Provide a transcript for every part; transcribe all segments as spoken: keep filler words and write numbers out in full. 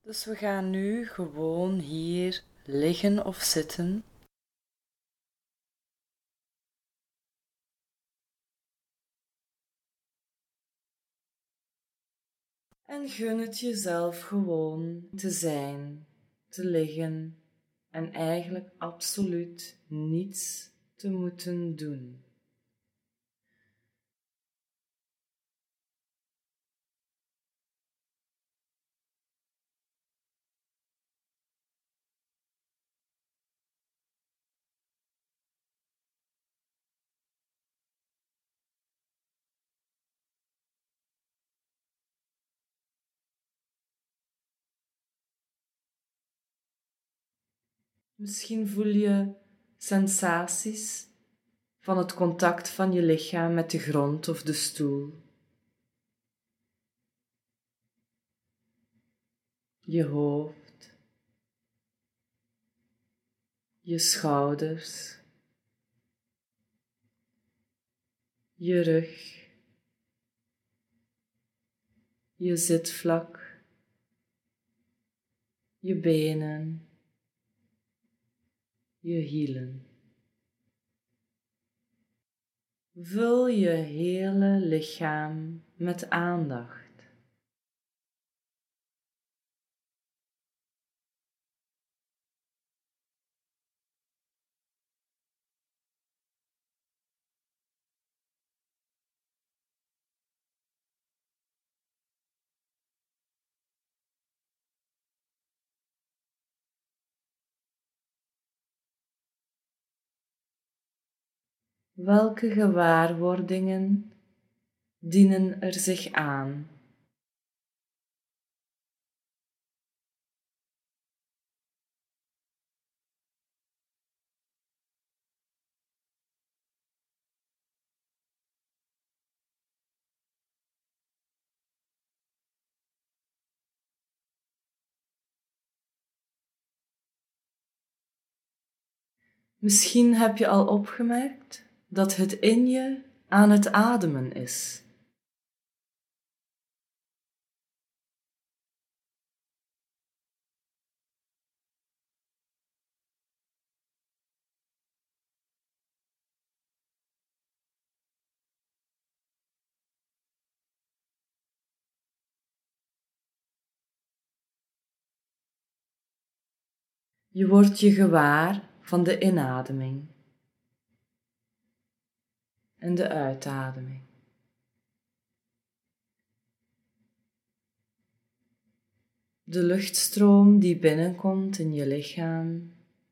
Dus we gaan nu gewoon hier liggen of zitten. En gun het jezelf gewoon te zijn, te liggen en eigenlijk absoluut niets te moeten doen. Misschien voel je sensaties van het contact van je lichaam met de grond of de stoel. Je hoofd, je schouders, je rug, je zitvlak, je benen, je hielen. Vul je hele lichaam met aandacht. Welke gewaarwordingen dienen er zich aan? Misschien heb je al opgemerkt dat het in je aan het ademen is. Je wordt je gewaar van de inademing en de uitademing. De luchtstroom die binnenkomt in je lichaam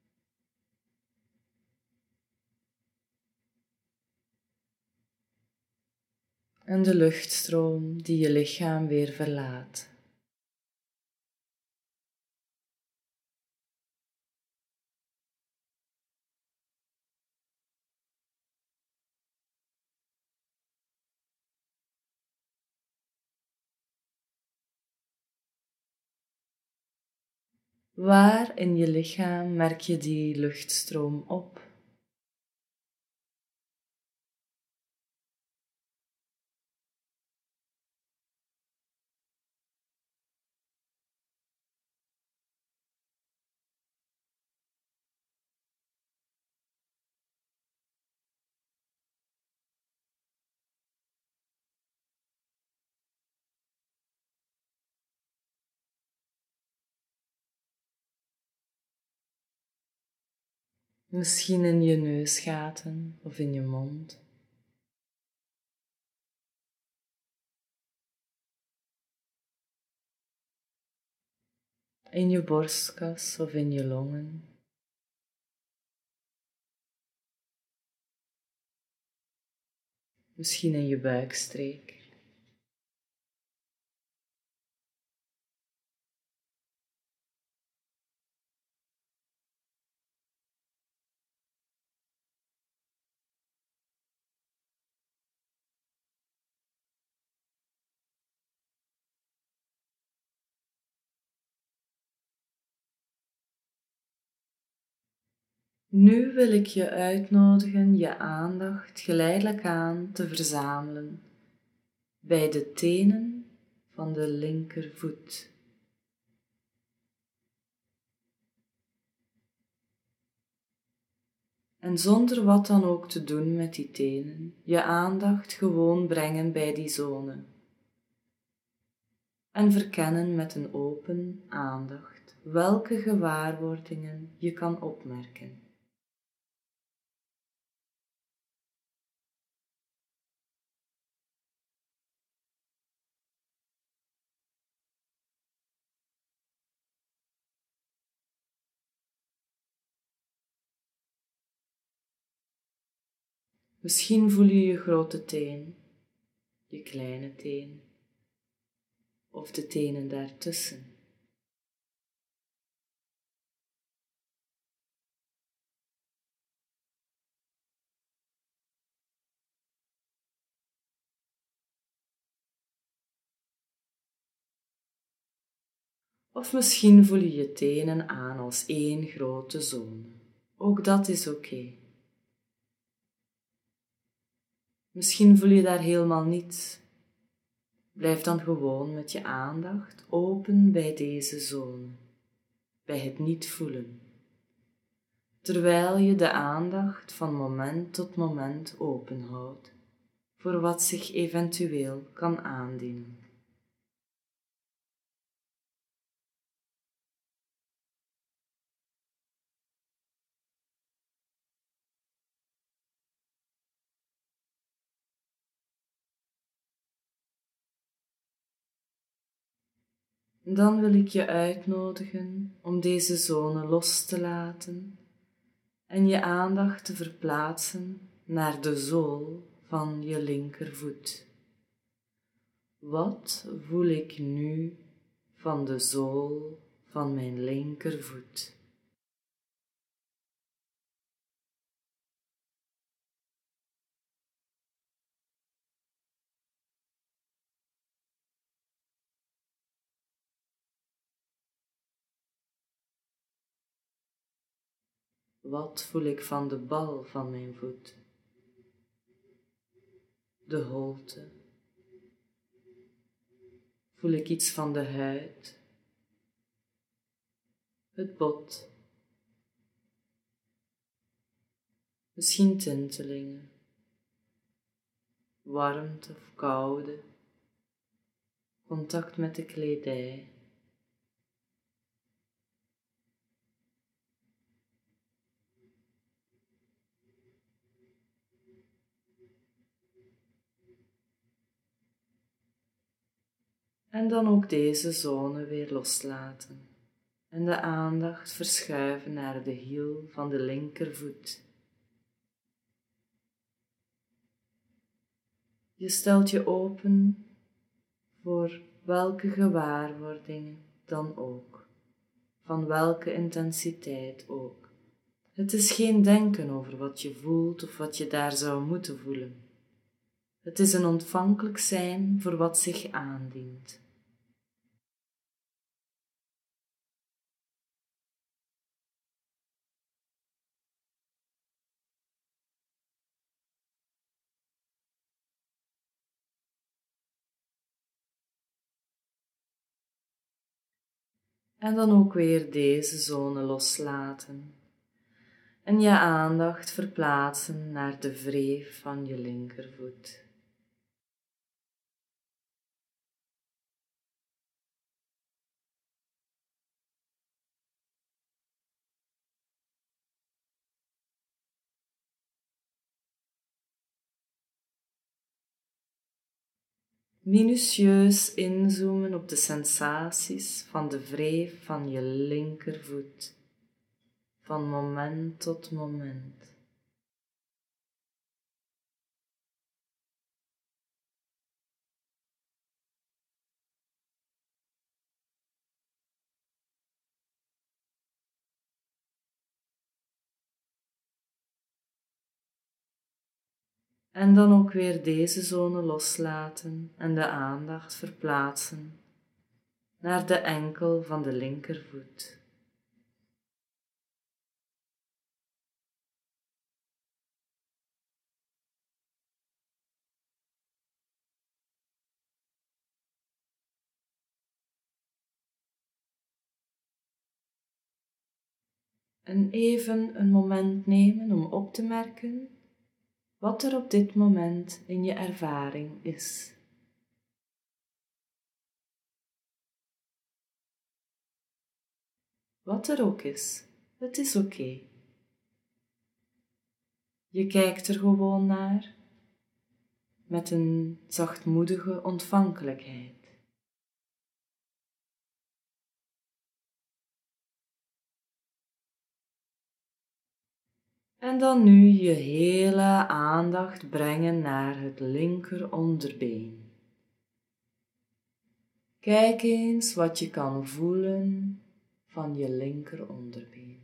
en de luchtstroom die je lichaam weer verlaat. Waar in je lichaam merk je die luchtstroom op? Misschien in je neusgaten of in je mond. In je borstkas of in je longen. Misschien in je buikstreek. Nu wil ik je uitnodigen je aandacht geleidelijk aan te verzamelen bij de tenen van de linkervoet. En zonder wat dan ook te doen met die tenen, je aandacht gewoon brengen bij die zone. En verkennen met een open aandacht welke gewaarwordingen je kan opmerken. Misschien voel je je grote teen, je kleine teen of de tenen daartussen. Of misschien voel je je tenen aan als één grote zone. Ook dat is oké. Okay. Misschien voel je daar helemaal niets. Blijf dan gewoon met je aandacht open bij deze zone, bij het niet voelen, terwijl je de aandacht van moment tot moment openhoudt voor wat zich eventueel kan aandienen. Dan wil ik je uitnodigen om deze zone los te laten en je aandacht te verplaatsen naar de zool van je linkervoet. Wat voel ik nu van de zool van mijn linkervoet? Wat voel ik van de bal van mijn voet? De holte? Voel ik iets van de huid? Het bot? Misschien tintelingen? Warmte of koude? Contact met de kledij? En dan ook deze zone weer loslaten en de aandacht verschuiven naar de hiel van de linkervoet. Je stelt je open voor welke gewaarwordingen dan ook, van welke intensiteit ook. Het is geen denken over wat je voelt of wat je daar zou moeten voelen. Het is een ontvankelijk zijn voor wat zich aandient. En dan ook weer deze zone loslaten en je aandacht verplaatsen naar de wreef van je linkervoet. Minutieus inzoomen op de sensaties van de wreef van je linkervoet, van moment tot moment. En dan ook weer deze zone loslaten en de aandacht verplaatsen naar de enkel van de linkervoet. En even een moment nemen om op te merken wat er op dit moment in je ervaring is. Wat er ook is, het is oké. Je kijkt er gewoon naar met een zachtmoedige ontvankelijkheid. En dan nu je hele aandacht brengen naar het linker onderbeen. Kijk eens wat je kan voelen van je linker onderbeen.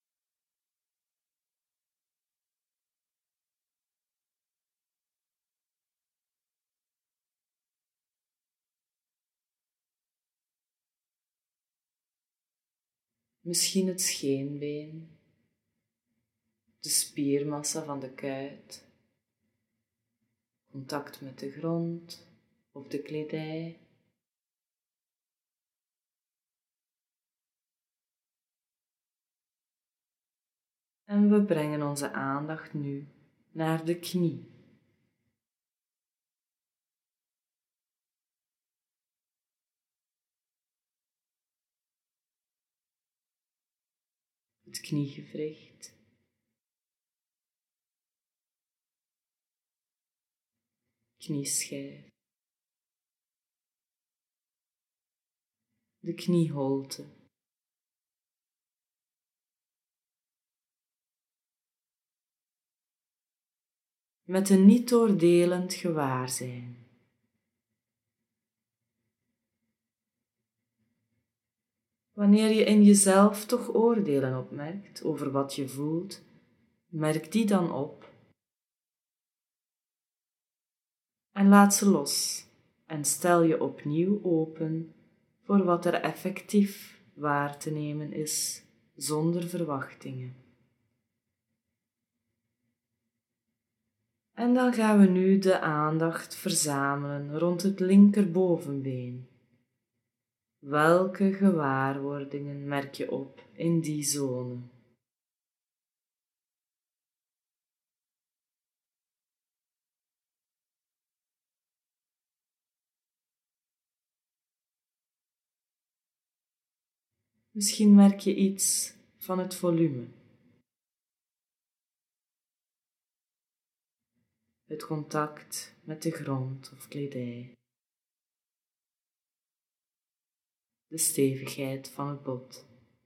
Misschien het scheenbeen, de spiermassa van de kuit, contact met de grond of de kledij. En we brengen onze aandacht nu naar de knie. Het kniegewricht, knieschijf, de knieholte. Met een niet oordelend gewaarzijn. Wanneer je in jezelf toch oordelen opmerkt over wat je voelt, merk die dan op en laat ze los en stel je opnieuw open voor wat er effectief waar te nemen is, zonder verwachtingen. En dan gaan we nu de aandacht verzamelen rond het linkerbovenbeen. Welke gewaarwordingen merk je op in die zone? Misschien merk je iets van het volume, het contact met de grond of kledij, de stevigheid van het bot.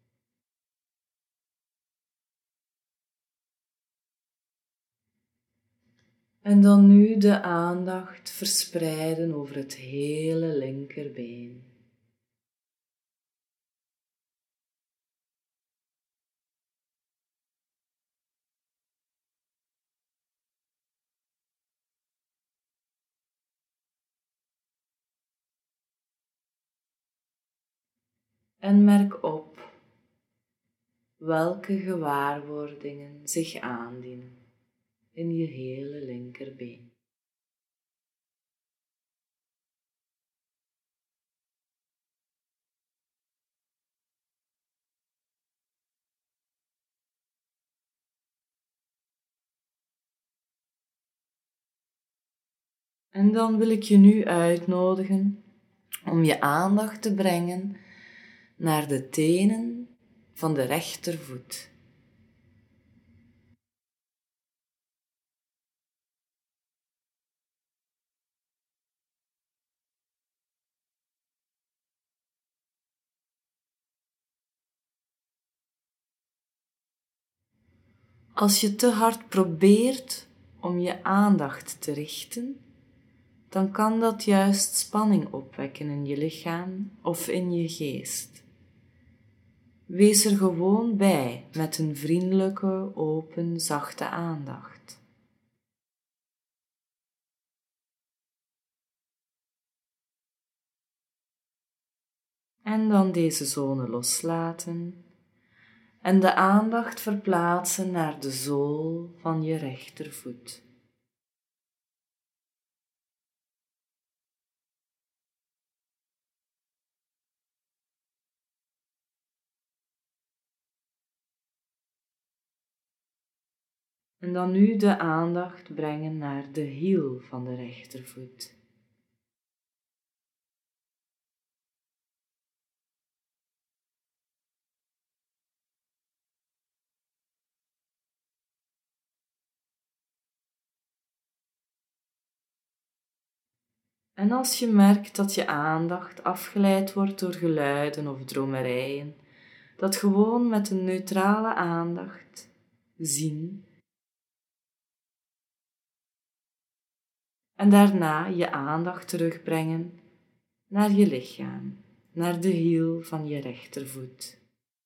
En dan nu de aandacht verspreiden over het hele linkerbeen. En merk op welke gewaarwordingen zich aandienen in je hele linkerbeen. En dan wil ik je nu uitnodigen om je aandacht te brengen naar de tenen van de rechtervoet. Als je te hard probeert om je aandacht te richten, dan kan dat juist spanning opwekken in je lichaam of in je geest. Wees er gewoon bij met een vriendelijke, open, zachte aandacht. En dan deze zone loslaten en de aandacht verplaatsen naar de zool van je rechtervoet. En dan nu de aandacht brengen naar de hiel van de rechtervoet. En als je merkt dat je aandacht afgeleid wordt door geluiden of dromerijen, dat gewoon met een neutrale aandacht zien en daarna je aandacht terugbrengen naar je lichaam, naar de hiel van je rechtervoet.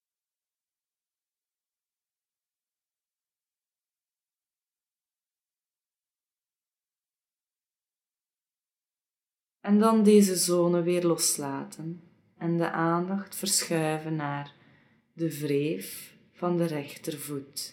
En dan deze zone weer loslaten en de aandacht verschuiven naar de wreef van de rechtervoet.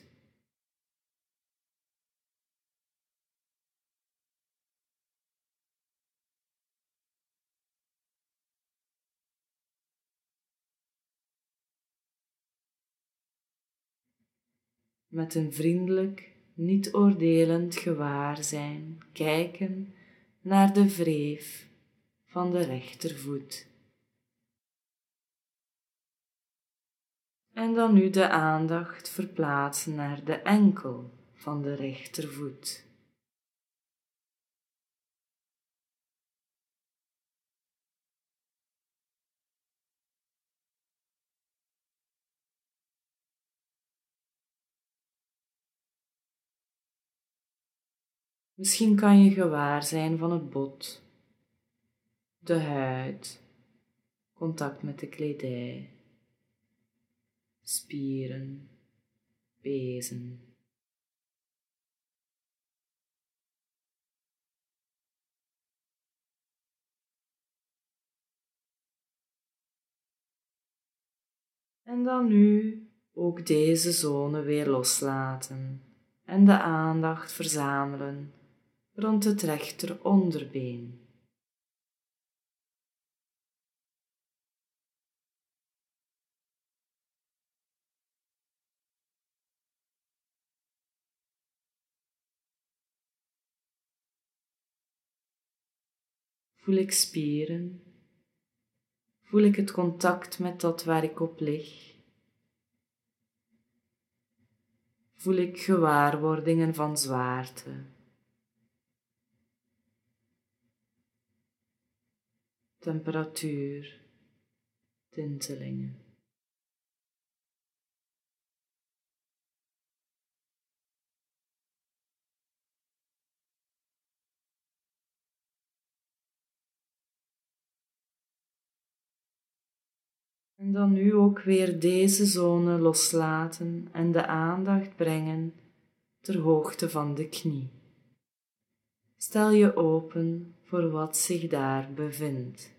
Met een vriendelijk, niet oordelend gewaarzijn kijken naar de wreef van de rechtervoet. En dan nu de aandacht verplaatsen naar de enkel van de rechtervoet. Misschien kan je gewaar zijn van het bot, de huid, contact met de kledij, spieren, pezen. En dan nu ook deze zone weer loslaten en de aandacht verzamelen rond het rechter onderbeen. Voel ik spieren? Voel ik het contact met dat waar ik op lig? Voel ik gewaarwordingen van zwaarte? Temperatuur, tintelingen. En dan nu ook weer deze zone loslaten en de aandacht brengen ter hoogte van de knie. Stel je open voor wat zich daar bevindt.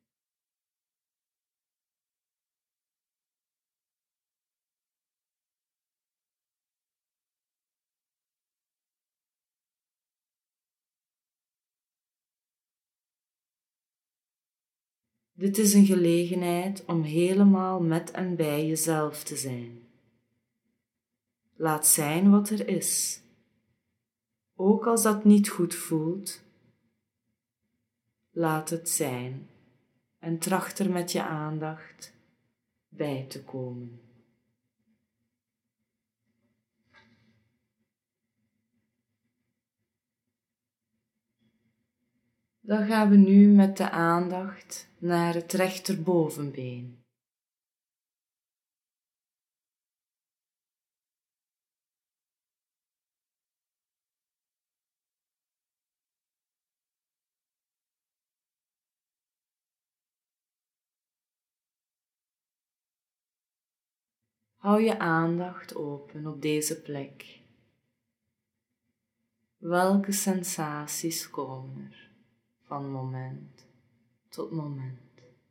Dit is een gelegenheid om helemaal met en bij jezelf te zijn. Laat zijn wat er is. Ook als dat niet goed voelt, laat het zijn en tracht er met je aandacht bij te komen. Dan gaan we nu met de aandacht naar het rechterbovenbeen. Hou je aandacht open op deze plek. Welke sensaties komen er van moment tot moment?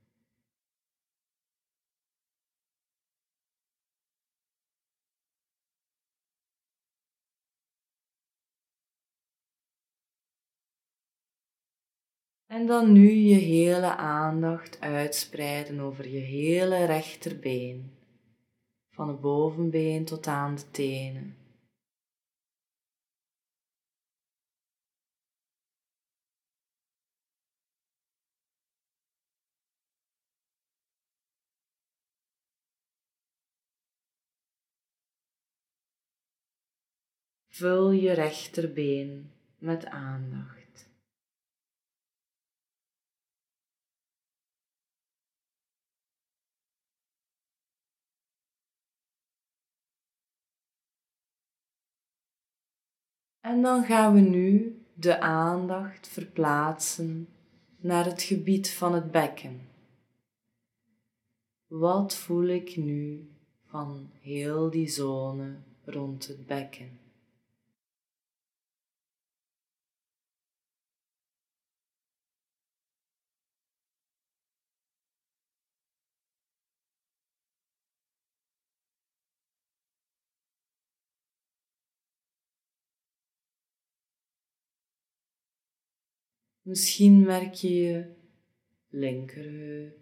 En dan nu je hele aandacht uitspreiden over je hele rechterbeen, van het bovenbeen tot aan de tenen. Vul je rechterbeen met aandacht. En dan gaan we nu de aandacht verplaatsen naar het gebied van het bekken. Wat voel ik nu van heel die zone rond het bekken? Misschien merk je je linkerheup,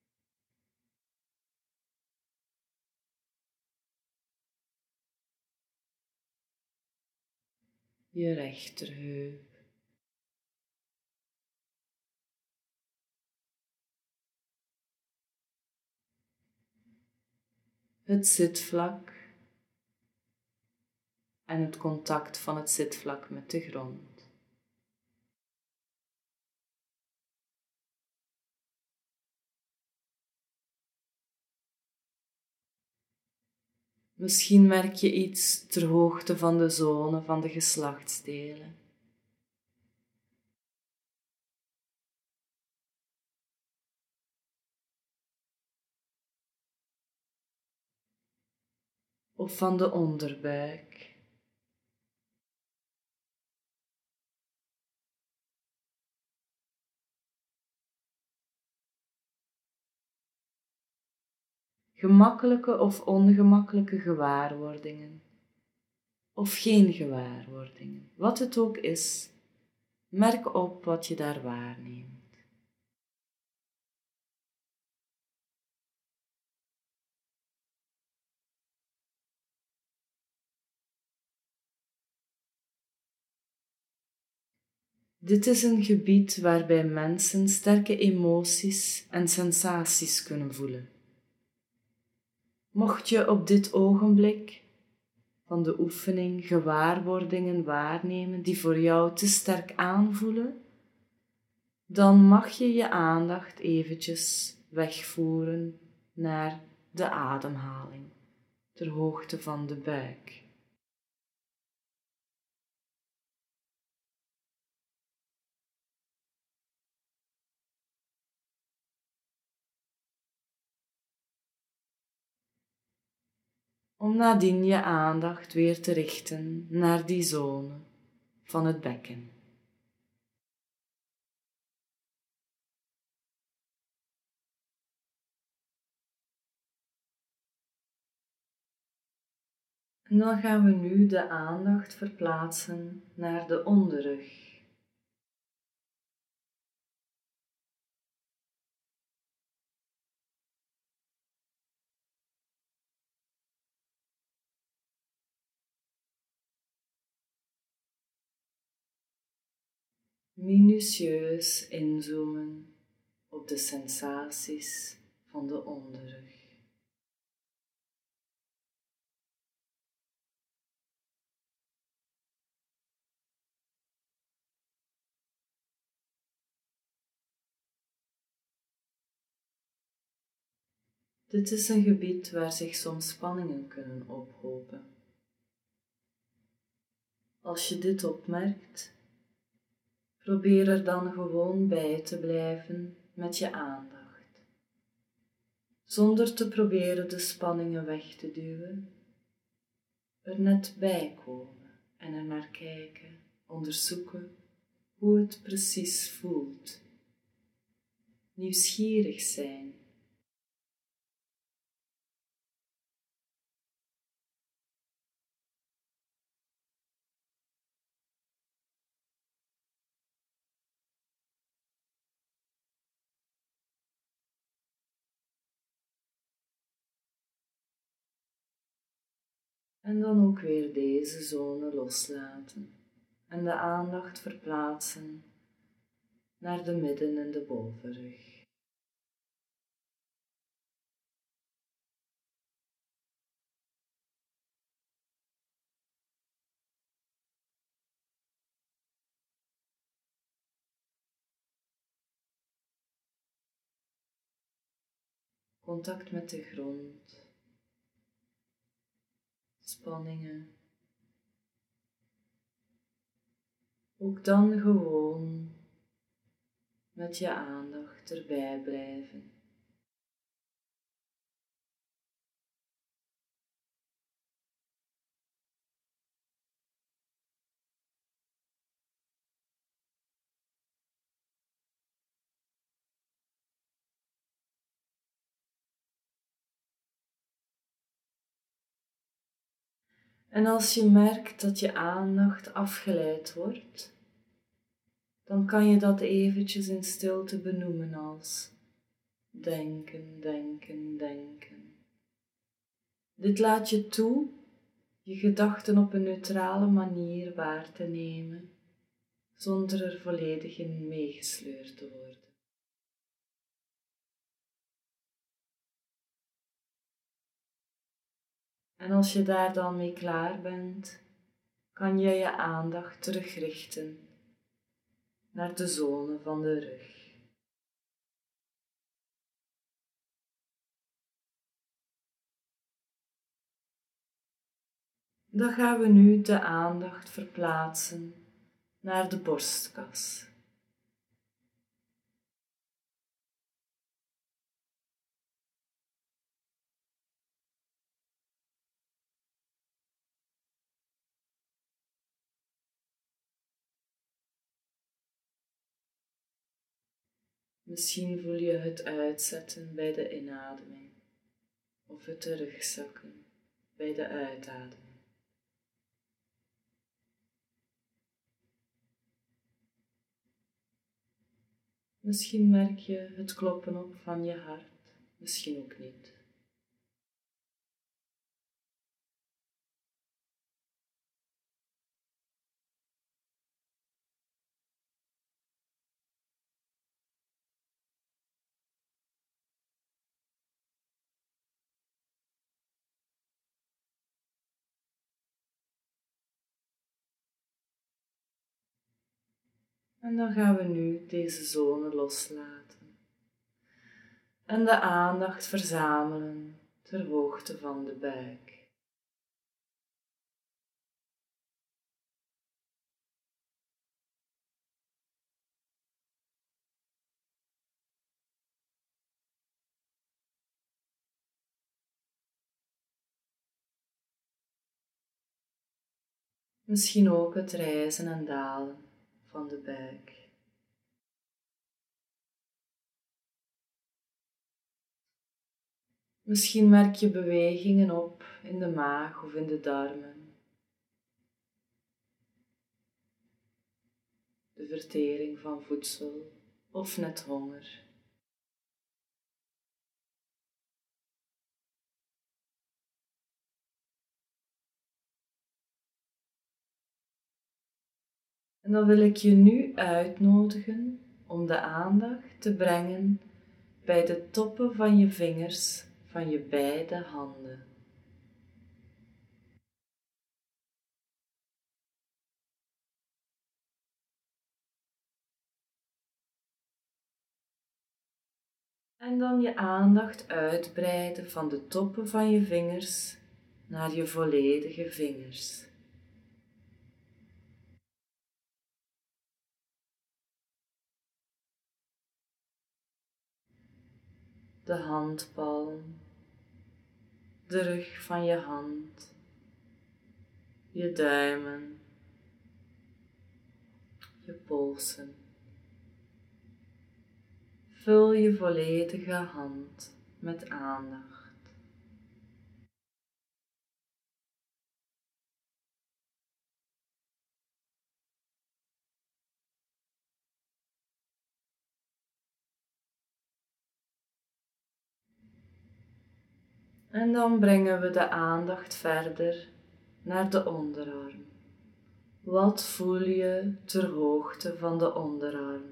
je rechterheup, het zitvlak en het contact van het zitvlak met de grond. Misschien merk je iets ter hoogte van de zone van de geslachtsdelen. Of van de onderbuik. Gemakkelijke of ongemakkelijke gewaarwordingen. Of geen gewaarwordingen. Wat het ook is, merk op wat je daar waarneemt. Dit is een gebied waarbij mensen sterke emoties en sensaties kunnen voelen. Mocht je op dit ogenblik van de oefening gewaarwordingen waarnemen die voor jou te sterk aanvoelen, dan mag je je aandacht eventjes wegvoeren naar de ademhaling, ter hoogte van de buik. Om nadien je aandacht weer te richten naar die zone van het bekken. En dan gaan we nu de aandacht verplaatsen naar de onderrug. Minutieus inzoomen op de sensaties van de onderrug. Dit is een gebied waar zich soms spanningen kunnen ophopen. Als je dit opmerkt, probeer er dan gewoon bij te blijven met je aandacht, zonder te proberen de spanningen weg te duwen, er net bij komen en er naar kijken, onderzoeken hoe het precies voelt, nieuwsgierig zijn. En dan ook weer deze zone loslaten en de aandacht verplaatsen naar de midden- en de bovenrug. contact met de grond, spanningen. Ook dan gewoon met je aandacht erbij blijven. En als je merkt dat je aandacht afgeleid wordt, dan kan je dat eventjes in stilte benoemen als denken, denken, denken. Dit laat je toe je gedachten op een neutrale manier waar te nemen, zonder er volledig in meegesleurd te worden. En als je daar dan mee klaar bent, kan je je aandacht terugrichten naar de zone van de rug. Dan gaan we nu de aandacht verplaatsen naar de borstkas. Misschien voel je het uitzetten bij de inademing of het terugzakken bij de uitademing. Misschien merk je het kloppen op van je hart, misschien ook niet. En dan gaan we nu deze zone loslaten en de aandacht verzamelen ter hoogte van de buik. Misschien ook het rijzen en dalen van de buik. Misschien merk je bewegingen op in de maag of in de darmen. De vertering van voedsel of net honger. En dan wil ik je nu uitnodigen om de aandacht te brengen bij de toppen van je vingers van je beide handen. En dan je aandacht uitbreiden van de toppen van je vingers naar je volledige vingers. De handpalm, de rug van je hand, je duimen, je polsen. Vul je volledige hand met aandacht. En dan brengen we de aandacht verder naar de onderarm. Wat voel je ter hoogte van de onderarm?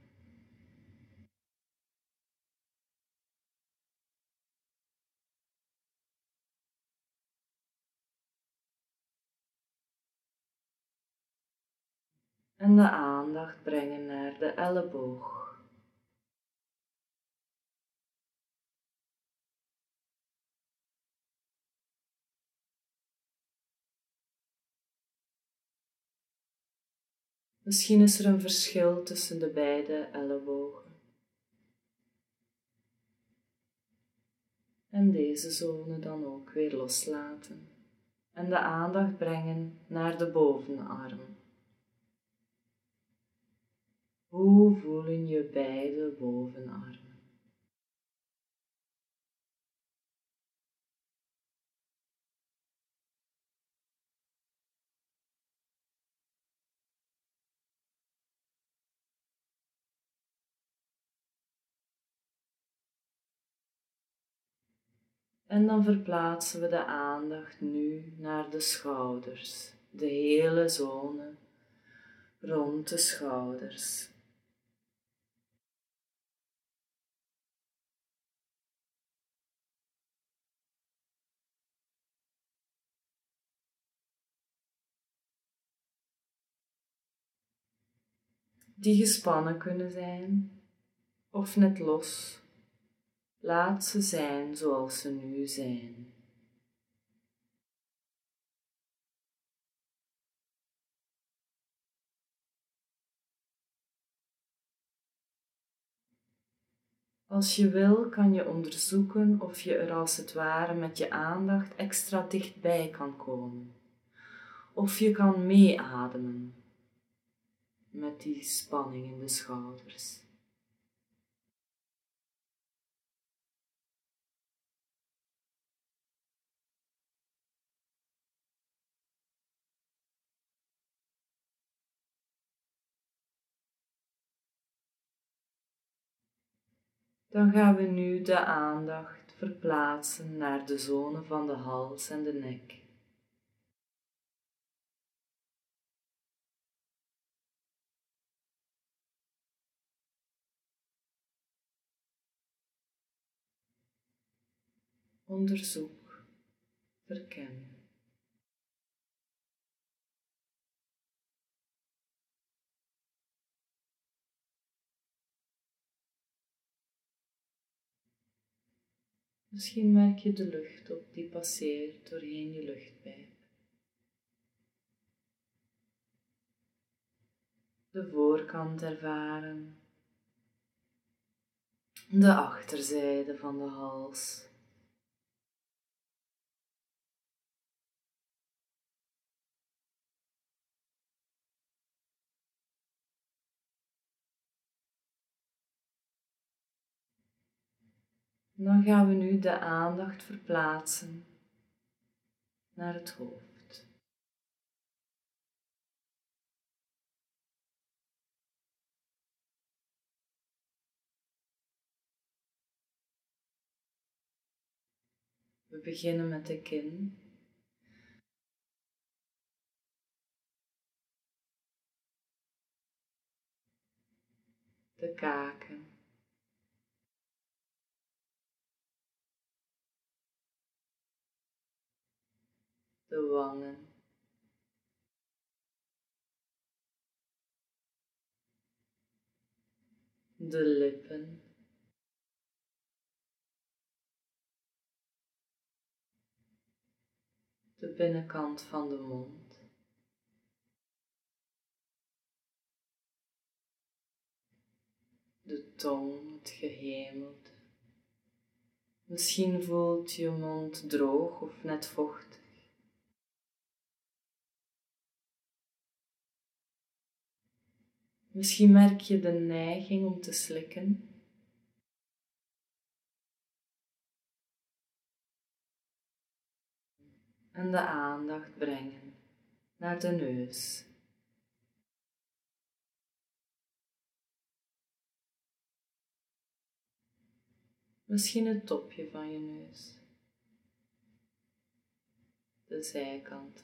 En de aandacht brengen naar de elleboog. Misschien is er een verschil tussen de beide ellebogen. En deze zone dan ook weer loslaten en de aandacht brengen naar de bovenarm. Hoe voelen je beide bovenarmen? En dan verplaatsen we de aandacht nu naar de schouders, de hele zone rond de schouders. Die gespannen kunnen zijn of net los. Laat ze zijn zoals ze nu zijn. Als je wil, kan je onderzoeken of je er als het ware met je aandacht extra dichtbij kan komen. Of je kan meeademen met die spanning in de schouders. Dan gaan we nu de aandacht verplaatsen naar de zone van de hals en de nek. Onderzoek, verken. Misschien merk je de lucht op die passeert doorheen je luchtpijp. De voorkant ervaren, de achterzijde van de hals. Dan gaan we nu de aandacht verplaatsen naar het hoofd. We beginnen met de kin. De kaken. De wangen. De lippen. De binnenkant van de mond. De tong, het gehemelte. Misschien voelt je mond droog of net vochtig. Misschien merk je de neiging om te slikken. En de aandacht brengen naar de neus. Misschien het topje van je neus. De zijkant.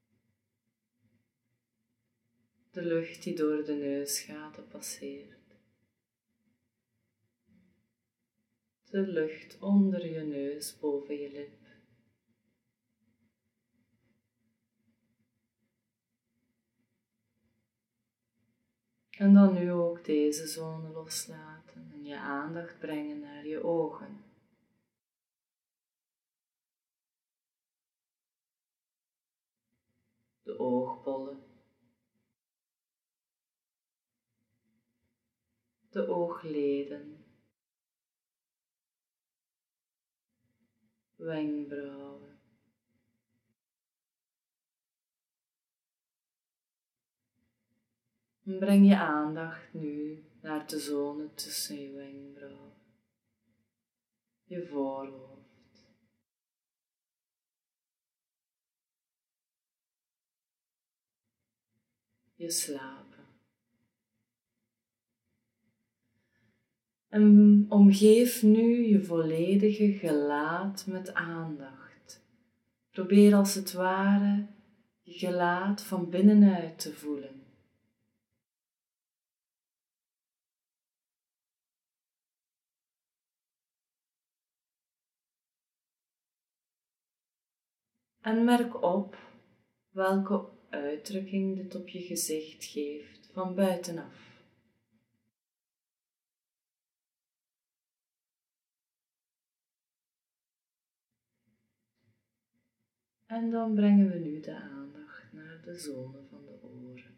De lucht die door de neusgaten passeert. De lucht onder je neus boven je lip. En dan nu ook deze zone loslaten en je aandacht brengen naar je ogen. De oogbollen. de oogleden, wenkbrauwen. Breng je aandacht nu naar de zone tussen je wenkbrauwen, je voorhoofd, je slapen. En omgeef nu je volledige gelaat met aandacht. Probeer als het ware je gelaat van binnenuit te voelen. En merk op welke uitdrukking dit op je gezicht geeft van buitenaf. En dan brengen we nu de aandacht naar de zone van de oren.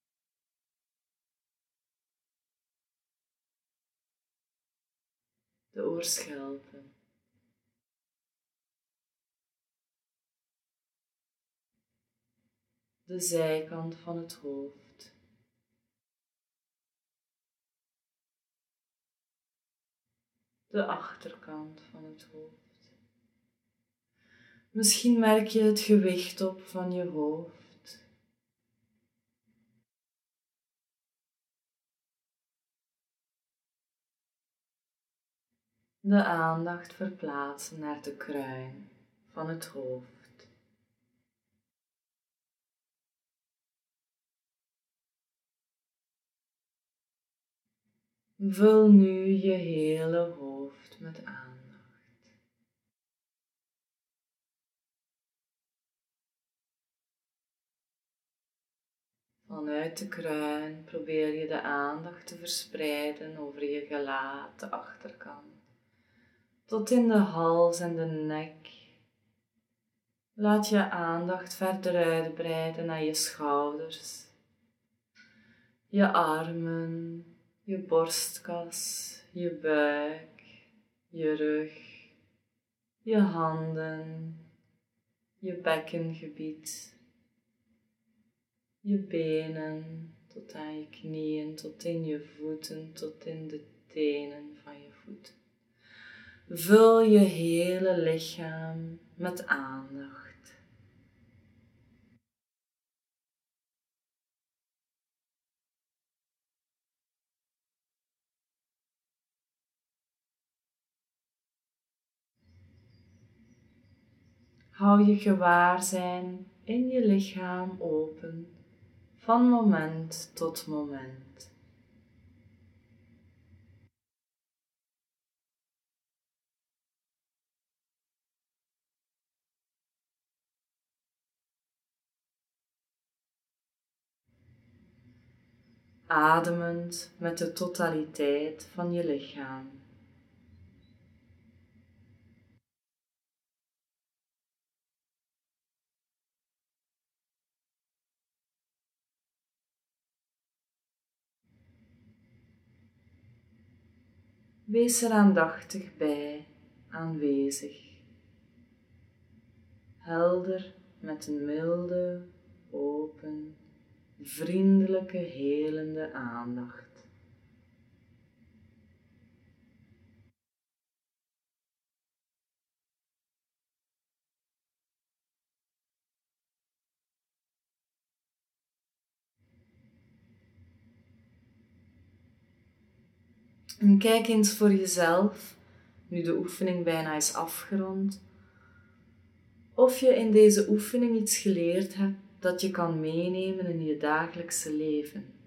De oorschelpen. De zijkant van het hoofd. De achterkant van het hoofd. Misschien merk je het gewicht op van je hoofd. De aandacht verplaatsen naar de kruin van het hoofd. Vul nu je hele hoofd met aandacht. Vanuit de kruin probeer je de aandacht te verspreiden over je gelaat, de achterkant, tot in de hals en de nek. Laat je aandacht verder uitbreiden naar je schouders, je armen, je borstkas, je buik, je rug, je handen, je bekkengebied, je benen, tot aan je knieën, tot in je voeten, tot in de tenen van je voeten. Vul je hele lichaam met aandacht. Hou je gewaarzijn in je lichaam open, van moment tot moment. Ademend met de totaliteit van je lichaam. Wees er aandachtig bij, aanwezig. Helder met een milde, open, vriendelijke, helende aandacht. En kijk eens voor jezelf, nu de oefening bijna is afgerond, of je in deze oefening iets geleerd hebt dat je kan meenemen in je dagelijkse leven.